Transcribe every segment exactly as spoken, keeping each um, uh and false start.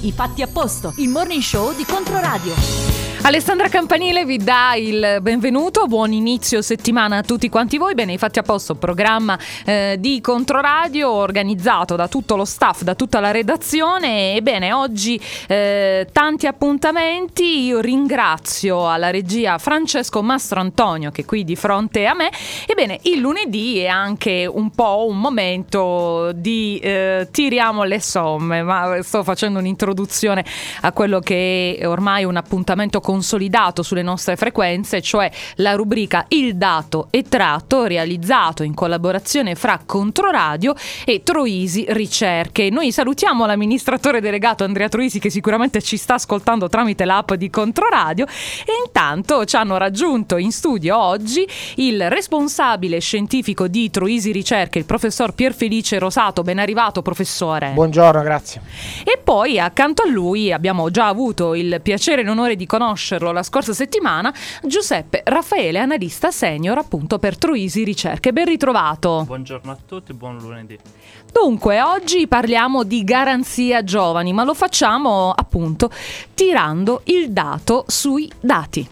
I fatti a posto, il morning show di Controradio. Alessandra Campanile vi dà il benvenuto, buon inizio settimana a tutti quanti voi. Bene, i fatti a posto, programma eh, di Controradio organizzato da tutto lo staff, da tutta la redazione. Ebbene, oggi eh, tanti appuntamenti. Io ringrazio alla regia Francesco Mastrantonio che è qui di fronte a me. Ebbene, il lunedì è anche un po' un momento di eh, tiriamo le somme, ma sto facendo un'introduzione a quello che è ormai un appuntamento consolidato sulle nostre frequenze, cioè la rubrica Il Dato è Tratto, realizzato in collaborazione fra Controradio e Troisi Ricerche. Noi salutiamo l'amministratore delegato Andrea Troisi, che sicuramente ci sta ascoltando tramite l'app di Controradio, e intanto ci hanno raggiunto in studio oggi il responsabile scientifico di Troisi Ricerche, il professor Pierfelice Rosato. Ben arrivato, professore. Buongiorno, grazie. E poi accanto a lui abbiamo già avuto il piacere e l'onore di conoscerlo la scorsa settimana, Giuseppe Raffaele, analista senior appunto per Troisi Ricerche. Ben ritrovato. Buongiorno a tutti, buon lunedì. Dunque, oggi parliamo di garanzia giovani, ma lo facciamo appunto tirando il dato sui dati.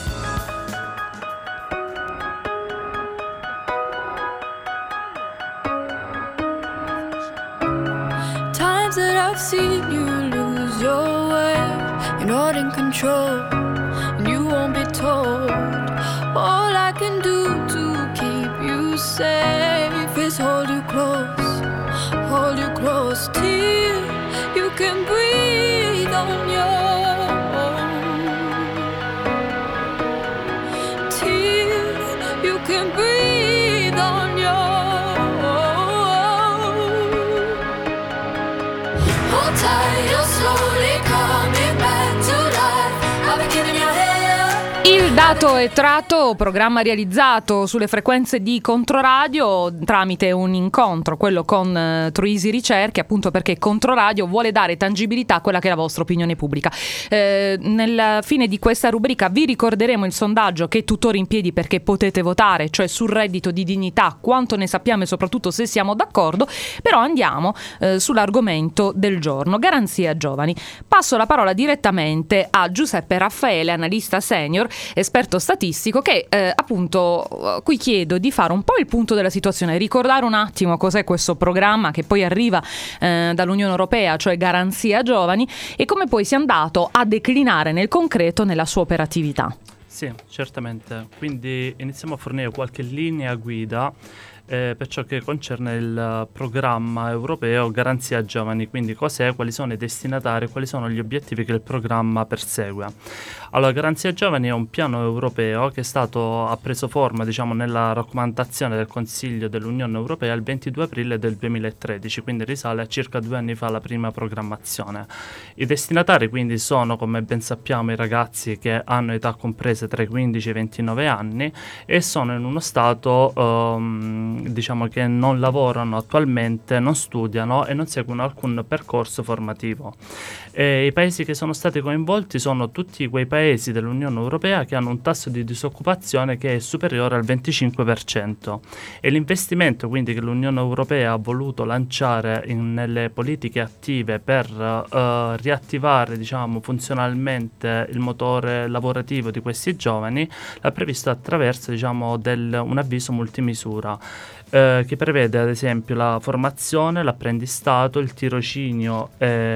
Times that I've seen you lose your way, you're not in control, and you won't be told. All I can do to keep you safe is hold you close, hold you close till you can breathe on your own, till you can breathe on your own. Hold tight, you're slowly coming back to life. I've been giving you hell. Il Dato è Tratto, programma realizzato sulle frequenze di Controradio tramite un incontro, quello con uh, Troisi Ricerche, appunto perché Controradio vuole dare tangibilità a quella che è la vostra opinione pubblica. Eh, nella fine di questa rubrica vi ricorderemo il sondaggio che è tuttora in piedi, perché potete votare, cioè sul reddito di dignità, quanto ne sappiamo e soprattutto se siamo d'accordo. Però andiamo eh, sull'argomento del giorno, garanzia giovani. Passo la parola direttamente a Giuseppe Raffaele, analista senior, esperto statistico, che eh, appunto qui chiedo di fare un po' il punto della situazione, ricordare un attimo cos'è questo programma che poi arriva eh, dall'Unione Europea, cioè Garanzia Giovani, e come poi si è andato a declinare nel concreto nella sua operatività. Sì, certamente. Quindi iniziamo a fornire qualche linea guida Eh, per ciò che concerne il programma europeo Garanzia Giovani. Quindi cos'è, quali sono i destinatari, quali sono gli obiettivi che il programma persegue. Allora, Garanzia Giovani è un piano europeo che è stato, ha preso forma, diciamo, nella raccomandazione del Consiglio dell'Unione Europea il ventidue aprile del duemilatredici, quindi risale a circa due anni fa la prima programmazione. I destinatari quindi sono, come ben sappiamo, i ragazzi che hanno età comprese tra i quindici e i ventinove anni e sono in uno stato um, diciamo che non lavorano attualmente, non studiano e non seguono alcun percorso formativo. E i paesi che sono stati coinvolti sono tutti quei paesi dell'Unione Europea che hanno un tasso di disoccupazione che è superiore al venticinque per cento, e l'investimento quindi che l'Unione Europea ha voluto lanciare in, nelle politiche attive per uh, riattivare, diciamo, funzionalmente il motore lavorativo di questi giovani l'ha previsto attraverso, diciamo, del, un avviso multimisura Eh, che prevede ad esempio la formazione, l'apprendistato, il tirocinio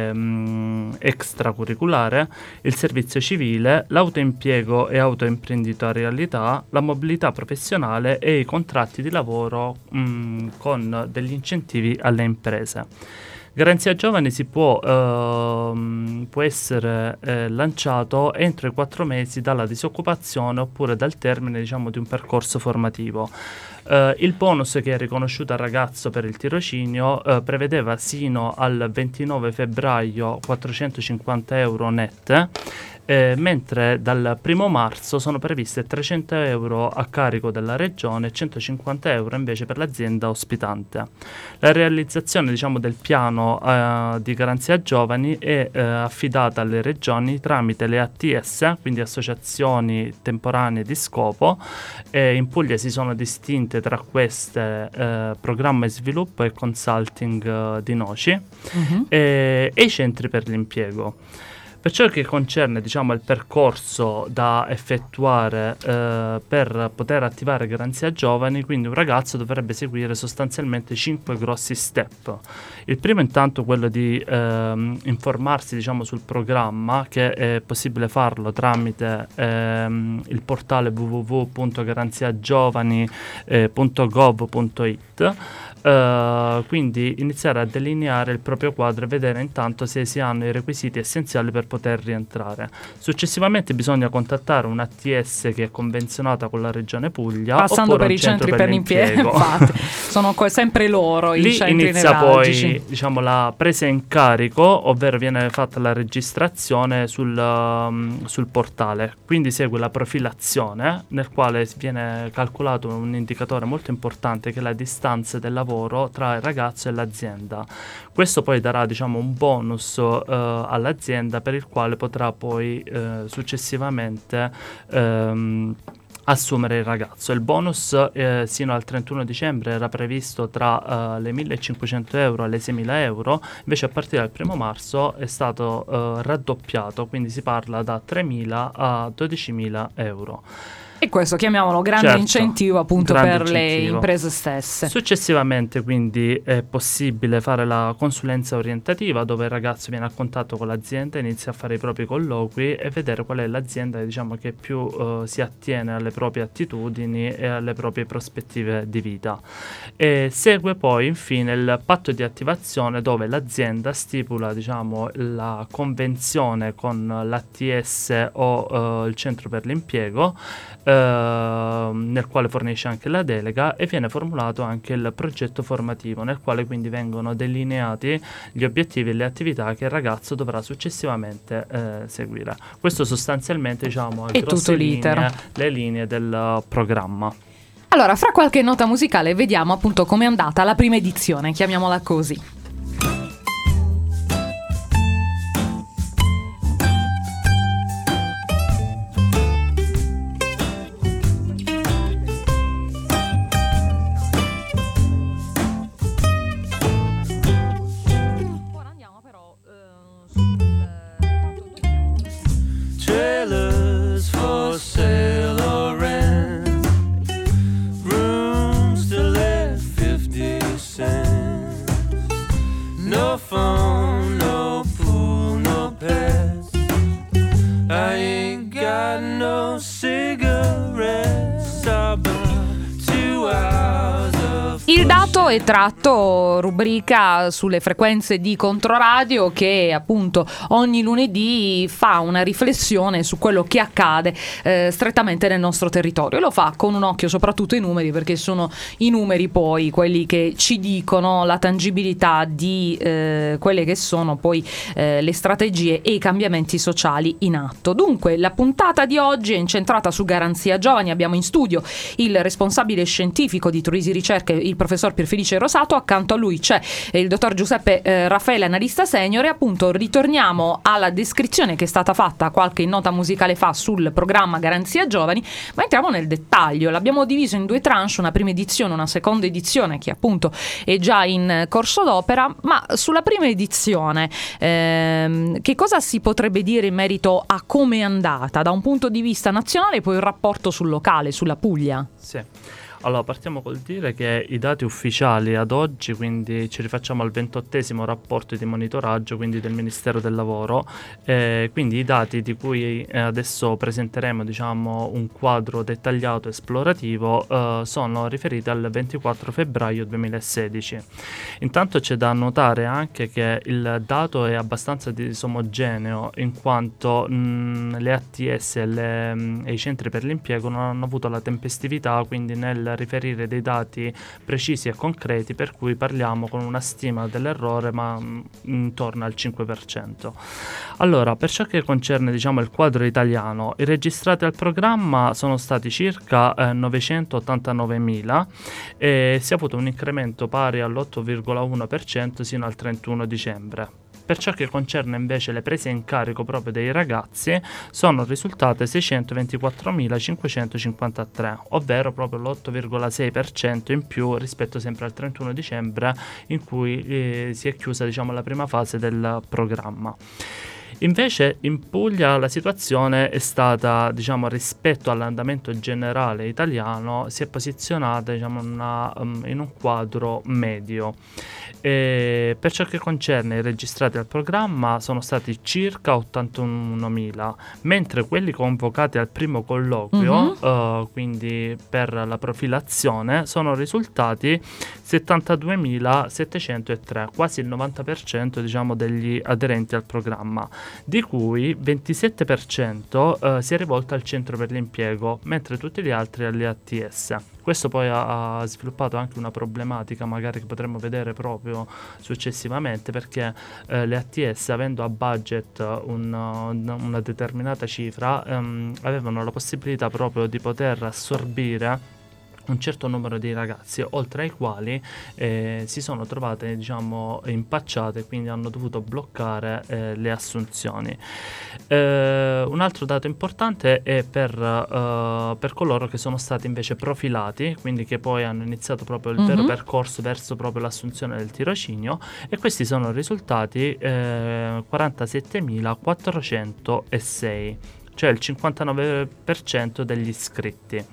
ehm, extracurriculare, il servizio civile, l'autoimpiego e autoimprenditorialità, la mobilità professionale e i contratti di lavoro mh, con degli incentivi alle imprese. Garanzia Giovani si può, ehm, può essere eh, lanciato entro i quattro mesi dalla disoccupazione oppure dal termine, diciamo, di un percorso formativo. Uh, il bonus che è riconosciuto al ragazzo per il tirocinio uh, prevedeva sino al ventinove febbraio quattrocentocinquanta euro net, eh, mentre dal primo marzo sono previste trecento euro a carico della regione e centocinquanta euro invece per l'azienda ospitante. La realizzazione, diciamo, del piano uh, di Garanzia Giovani è uh, affidata alle regioni tramite le A T S, quindi associazioni temporanee di scopo, e in Puglia si sono distinte praticamente tra queste eh, programma e sviluppo e consulting eh, di Noci uh-huh. e, e i centri per l'impiego. Per ciò che concerne, diciamo, il percorso da effettuare eh, per poter attivare Garanzia Giovani, quindi un ragazzo dovrebbe seguire sostanzialmente cinque grossi step. Il primo intanto quello di ehm, informarsi, diciamo, sul programma, che è possibile farlo tramite ehm, il portale w w w punto garanziagiovani punto gov punto i t. Uh, quindi iniziare a delineare il proprio quadro e vedere intanto se si hanno i requisiti essenziali per poter rientrare. Successivamente bisogna contattare una A T S che è convenzionata con la Regione Puglia, passando per i centri per, per l'impiego. Infatti, sono co- sempre loro i Lì centri inizia nevralgici. Poi, diciamo, la presa in carico, ovvero viene fatta la registrazione sul, um, sul portale. Quindi segue la profilazione, nel quale viene calcolato un indicatore molto importante che è la distanza del lavoro tra il ragazzo e l'azienda. Questo poi darà, diciamo, un bonus uh, all'azienda, per il quale potrà poi uh, successivamente um, assumere il ragazzo. Il bonus eh, sino al trentuno dicembre era previsto tra uh, le millecinquecento euro e le seimila euro, invece a partire dal primo marzo è stato uh, raddoppiato, quindi si parla da tremila a dodicimila euro. E questo chiamiamolo grande certo, incentivo appunto grande per incentivo. le imprese stesse. Successivamente quindi è possibile fare la consulenza orientativa, dove il ragazzo viene a contatto con l'azienda, inizia a fare i propri colloqui e vedere qual è l'azienda, diciamo, che più uh, si attiene alle proprie attitudini e alle proprie prospettive di vita. E segue poi infine il patto di attivazione, dove l'azienda stipula, diciamo, la convenzione con l'A T S o uh, il centro per l'impiego, Uh, nel quale fornisce anche la delega, e viene formulato anche il progetto formativo, nel quale quindi vengono delineati gli obiettivi e le attività che il ragazzo dovrà successivamente eh, seguire. Questo sostanzialmente, diciamo, è tutto l'iter, linee, le linee del uh, programma. Allora, fra qualche nota musicale vediamo appunto com'è andata la prima edizione, chiamiamola così. Il dato è tratto, rubrica sulle frequenze di Controradio, che appunto ogni lunedì fa una riflessione su quello che accade eh, strettamente nel nostro territorio, e lo fa con un occhio soprattutto ai numeri, perché sono i numeri poi quelli che ci dicono la tangibilità di eh, quelle che sono poi eh, le strategie e i cambiamenti sociali in atto. Dunque la puntata di oggi è incentrata su Garanzia Giovani. Abbiamo in studio il responsabile scientifico di Turisi Ricerche, il professor Pierfelice Rosato. Accanto a lui c'è il dottor Giuseppe eh, Raffaele, analista senior, e appunto ritorniamo alla descrizione che è stata fatta qualche nota musicale fa sul programma Garanzia Giovani, ma entriamo nel dettaglio. L'abbiamo diviso in due tranche, una prima edizione, una seconda edizione che appunto è già in corso d'opera. Ma sulla prima edizione ehm, che cosa si potrebbe dire in merito a come è andata da un punto di vista nazionale e poi il rapporto sul locale, sulla Puglia? Sì. Allora, partiamo col dire che i dati ufficiali ad oggi, quindi ci rifacciamo al ventottesimo rapporto di monitoraggio, quindi del Ministero del Lavoro, eh, quindi i dati di cui eh, adesso presenteremo, diciamo, un quadro dettagliato esplorativo, eh, sono riferiti al ventiquattro febbraio duemilasedici. Intanto c'è da notare anche che il dato è abbastanza disomogeneo, in quanto mh, le A T S e, le, mh, e i centri per l'impiego non hanno avuto la tempestività, quindi nel riferire dei dati precisi e concreti, per cui parliamo con una stima dell'errore ma mh, intorno al cinque per cento. Allora, per ciò che concerne, diciamo, il quadro italiano, i registrati al programma sono stati circa eh, novecentottantanovemila, e si è avuto un incremento pari all'otto virgola uno per cento sino al trentuno dicembre. Per ciò che concerne invece le prese in carico proprio dei ragazzi, sono risultate seicentoventiquattromilacinquecentocinquantatré, ovvero proprio l'otto virgola sei per cento in più rispetto sempre al trentuno dicembre, in cui eh, si è chiusa, diciamo, la prima fase del programma. Invece in Puglia la situazione è stata, diciamo, rispetto all'andamento generale italiano, si è posizionata, diciamo, una, um, in un quadro medio. E per ciò che concerne i registrati al programma sono stati circa ottantunomila, mentre quelli convocati al primo colloquio, mm-hmm. uh, quindi per la profilazione, sono risultati settantaduemilasettecentotre, quasi il novanta per cento, diciamo, degli aderenti al programma, di cui ventisette per cento uh, si è rivolto al centro per l'impiego, mentre tutti gli altri alle A T S. Questo poi ha, ha sviluppato anche una problematica, magari che potremmo vedere proprio successivamente, perché eh, le A T S, avendo a budget un, un, una determinata cifra, ehm, avevano la possibilità proprio di poter assorbire un certo numero di ragazzi, oltre ai quali eh, si sono trovate, diciamo, impacciate, quindi hanno dovuto bloccare eh, le assunzioni. Eh, un altro dato importante è per, uh, per coloro che sono stati invece profilati, quindi che poi hanno iniziato proprio il mm-hmm. vero percorso verso proprio l'assunzione del tirocinio, e questi sono risultati eh, quarantasettemilaquattrocentosei, cioè il cinquantanove per cento degli iscritti.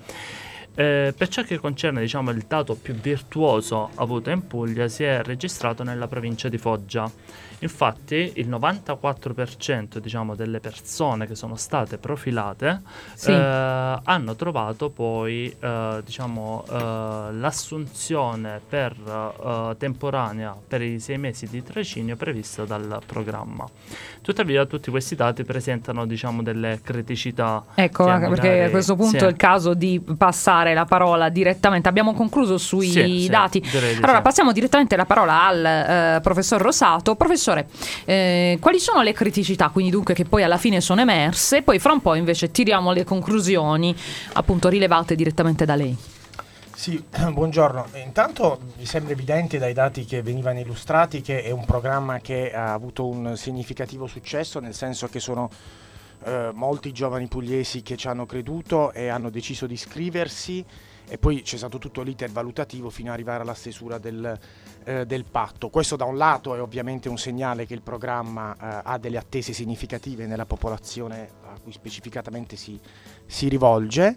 Eh, per ciò che concerne, diciamo, il dato più virtuoso avuto in Puglia, si è registrato nella provincia di Foggia. Infatti il novantaquattro per cento, diciamo, delle persone che sono state profilate sì. eh, hanno trovato poi eh, diciamo eh, l'assunzione per eh, temporanea per i sei mesi di tirocinio prevista dal programma. Tuttavia tutti questi dati presentano, diciamo, delle criticità. Ecco, magari, perché a questo punto sì. è il caso di passare la parola direttamente. Abbiamo concluso sui sì, dati. Sì, allora sì. passiamo direttamente la parola al eh, professor Rosato. Professore, eh, quali sono le criticità, quindi dunque, che poi alla fine sono emerse, poi fra un po' invece tiriamo le conclusioni, appunto, rilevate direttamente da lei. Sì, buongiorno. Intanto mi sembra evidente dai dati che venivano illustrati che è un programma che ha avuto un significativo successo, nel senso che sono eh, molti giovani pugliesi che ci hanno creduto e hanno deciso di iscriversi, e poi c'è stato tutto l'iter valutativo fino ad arrivare alla stesura del, eh, del patto. Questo da un lato è ovviamente un segnale che il programma eh, ha delle attese significative nella popolazione a cui specificatamente si, si rivolge,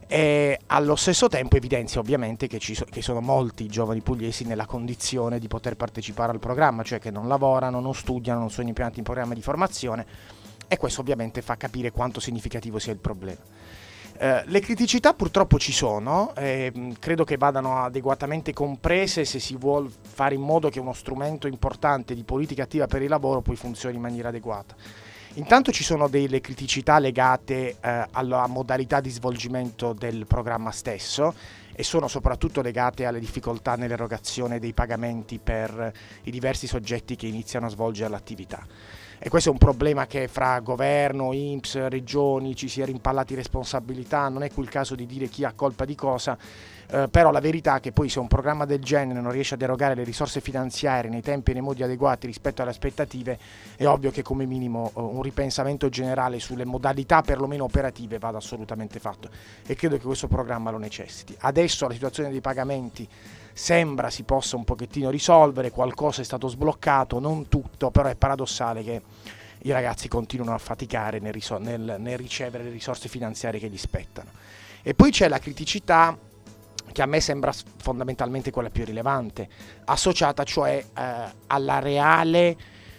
e allo stesso tempo evidenzia ovviamente che, ci so, che sono molti giovani pugliesi nella condizione di poter partecipare al programma, cioè che non lavorano, non studiano, non sono impegnati in programmi di formazione, e questo ovviamente fa capire quanto significativo sia il problema. Eh, le criticità purtroppo ci sono, eh, credo che vadano adeguatamente comprese se si vuol fare in modo che uno strumento importante di politica attiva per il lavoro poi funzioni in maniera adeguata. Intanto ci sono delle criticità legate eh, alla modalità di svolgimento del programma stesso, e sono soprattutto legate alle difficoltà nell'erogazione dei pagamenti per i diversi soggetti che iniziano a svolgere l'attività. E questo è un problema che fra governo, I N P S, regioni ci si è rimpallati responsabilità, non è qui il caso di dire chi ha colpa di cosa, eh, però la verità è che poi se un programma del genere non riesce ad erogare le risorse finanziarie nei tempi e nei modi adeguati rispetto alle aspettative, è ovvio che come minimo uh, un ripensamento generale sulle modalità perlomeno operative vada assolutamente fatto, e credo che questo programma lo necessiti. Adesso la situazione dei pagamenti sembra si possa un pochettino risolvere, qualcosa è stato sbloccato, non tutto, però è paradossale che i ragazzi continuano a faticare nel, risol- nel, nel ricevere le risorse finanziarie che gli spettano. E poi c'è la criticità che a me sembra fondamentalmente quella più rilevante, associata cioè eh, alla reale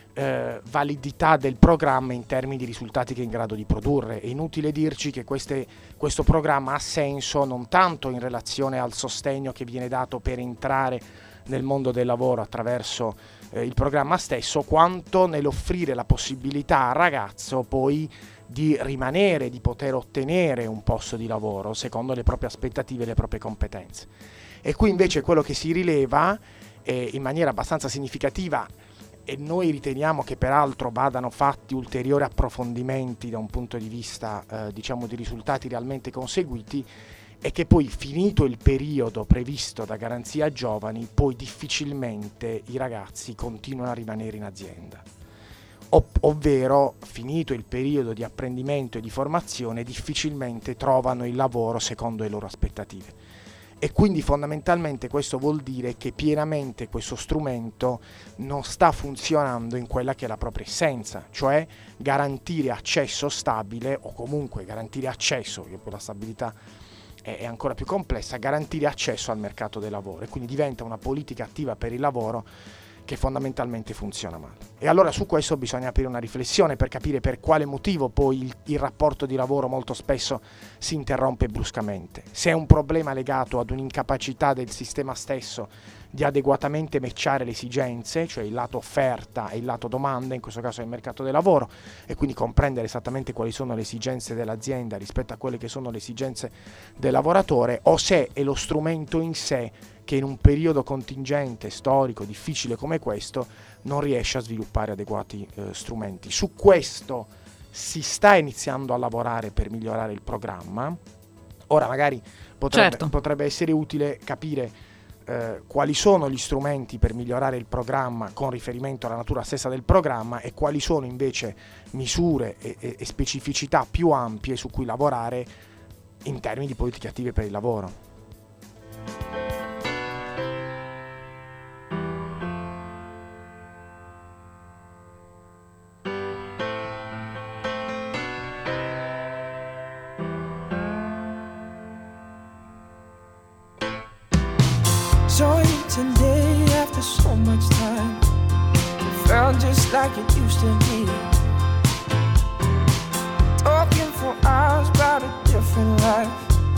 eh, validità del programma in termini di risultati che è in grado di produrre. È inutile dirci che queste, questo programma ha senso non tanto in relazione al sostegno che viene dato per entrare nel mondo del lavoro attraverso eh, il programma stesso, quanto nell'offrire la possibilità al ragazzo poi di rimanere, di poter ottenere un posto di lavoro secondo le proprie aspettative e le proprie competenze. E qui invece quello che si rileva eh, in maniera abbastanza significativa, e noi riteniamo che peraltro vadano fatti ulteriori approfondimenti da un punto di vista eh, diciamo di risultati realmente conseguiti, è che poi, finito il periodo previsto da Garanzia Giovani, poi difficilmente i ragazzi continuano a rimanere in azienda. ov- ovvero finito il periodo di apprendimento e di formazione difficilmente trovano il lavoro secondo le loro aspettative. E quindi fondamentalmente questo vuol dire che pienamente questo strumento non sta funzionando in quella che è la propria essenza, cioè garantire accesso stabile, o comunque garantire accesso, che poi la stabilità è, è ancora più complessa, garantire accesso al mercato del lavoro, e quindi diventa una politica attiva per il lavoro che fondamentalmente funziona male. E allora su questo bisogna aprire una riflessione per capire per quale motivo poi il, il rapporto di lavoro molto spesso si interrompe bruscamente. Se è un problema legato ad un'incapacità del sistema stesso di adeguatamente matchare le esigenze, cioè il lato offerta e il lato domanda, in questo caso è il mercato del lavoro, e quindi comprendere esattamente quali sono le esigenze dell'azienda rispetto a quelle che sono le esigenze del lavoratore, o se è lo strumento in sé che in un periodo contingente, storico, difficile come questo, non riesce a sviluppare adeguati eh, strumenti. Su questo si sta iniziando a lavorare per migliorare il programma. Ora magari potrebbe, certo. potrebbe essere utile capire eh, quali sono gli strumenti per migliorare il programma con riferimento alla natura stessa del programma, e quali sono invece misure e, e, e specificità più ampie su cui lavorare in termini di politiche attive per il lavoro. Today after so much time, it felt just like it used to be. Talking for hours about a different life,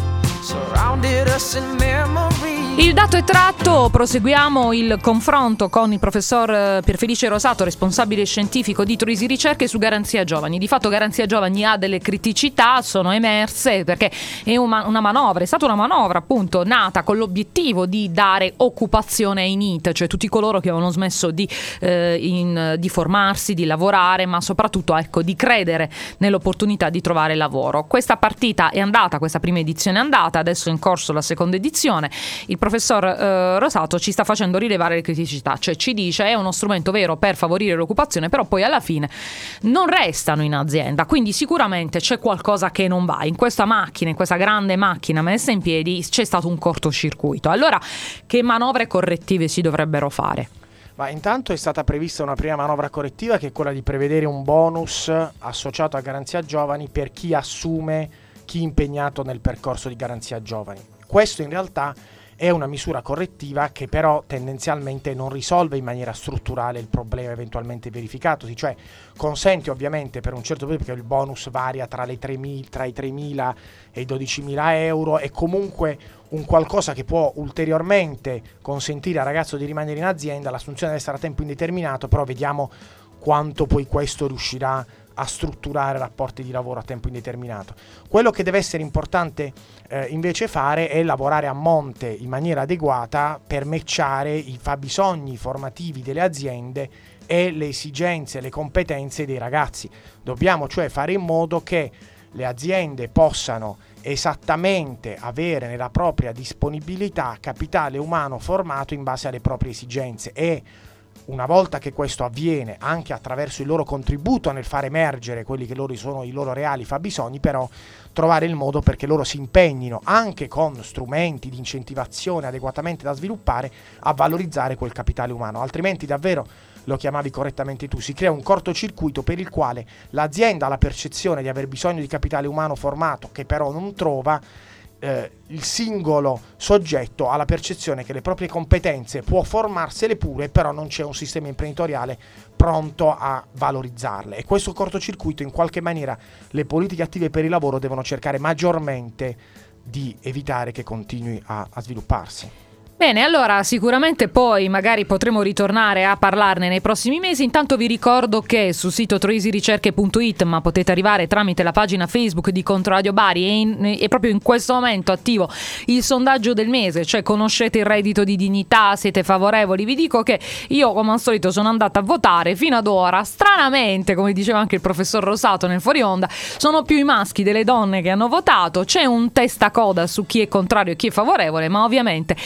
surrounded us in memory. Il dato è tratto, proseguiamo il confronto con il professor Pierfelice Rosato, responsabile scientifico di Troisi Ricerche, su Garanzia Giovani. Di fatto Garanzia Giovani ha delle criticità, sono emerse perché è una, una manovra, è stata una manovra appunto nata con l'obiettivo di dare occupazione ai N E E T, cioè tutti coloro che avevano smesso di, eh, in, di formarsi, di lavorare, ma soprattutto ecco di credere nell'opportunità di trovare lavoro. Questa partita è andata, questa prima edizione è andata, adesso è in corso la seconda edizione. Il professor eh, Rosato ci sta facendo rilevare le criticità, cioè ci dice è uno strumento vero per favorire l'occupazione, però poi alla fine non restano in azienda, quindi sicuramente c'è qualcosa che non va in questa macchina, in questa grande macchina messa in piedi, c'è stato un cortocircuito. Allora che manovre correttive si dovrebbero fare? Ma intanto è stata prevista una prima manovra correttiva, che è quella di prevedere un bonus associato a Garanzia Giovani per chi assume chi impegnato nel percorso di Garanzia Giovani. Questo in realtà è una misura correttiva che però tendenzialmente non risolve in maniera strutturale il problema eventualmente verificatosi, cioè consente ovviamente per un certo periodo, perché il bonus varia tra, le tremila, tra i tremila e i dodicimila euro, è comunque un qualcosa che può ulteriormente consentire al ragazzo di rimanere in azienda, l'assunzione deve essere a tempo indeterminato, però vediamo quanto poi questo riuscirà a strutturare rapporti di lavoro a tempo indeterminato. Quello che deve essere importante eh, invece fare è lavorare a monte in maniera adeguata per matchare i fabbisogni formativi delle aziende e le esigenze e le competenze dei ragazzi. Dobbiamo cioè fare in modo che le aziende possano esattamente avere nella propria disponibilità capitale umano formato in base alle proprie esigenze, e una volta che questo avviene anche attraverso il loro contributo nel far emergere quelli che loro sono i loro reali fabbisogni, però trovare il modo perché loro si impegnino anche con strumenti di incentivazione adeguatamente da sviluppare a valorizzare quel capitale umano, altrimenti davvero, lo chiamavi correttamente tu, si crea un cortocircuito per il quale l'azienda ha la percezione di aver bisogno di capitale umano formato che però non trova. Eh, il singolo soggetto ha la percezione che le proprie competenze può formarsele pure, però non c'è un sistema imprenditoriale pronto a valorizzarle, e questo cortocircuito in qualche maniera le politiche attive per il lavoro devono cercare maggiormente di evitare che continui a, a svilupparsi. Bene, allora sicuramente poi magari potremo ritornare a parlarne nei prossimi mesi. Intanto vi ricordo che sul sito troisi ricerche punto it, ma potete arrivare tramite la pagina Facebook di Controradio Bari, è, in, è proprio in questo momento attivo il sondaggio del mese, cioè conoscete il reddito di dignità, siete favorevoli? Vi dico che io come al solito sono andata a votare, fino ad ora stranamente, come diceva anche il professor Rosato nel fuori onda, sono più i maschi delle donne che hanno votato. C'è un testacoda su chi è contrario e chi è favorevole, ma ovviamente c'è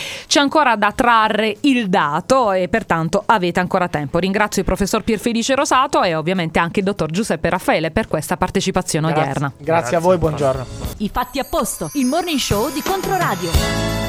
ancora da trarre il dato e pertanto avete ancora tempo. Ringrazio il professor Pierfelice Rosato e ovviamente anche il dottor Giuseppe Raffaele per questa partecipazione Grazie, odierna. grazie, grazie a voi, buongiorno. I fatti a posto, il morning show di Controradio.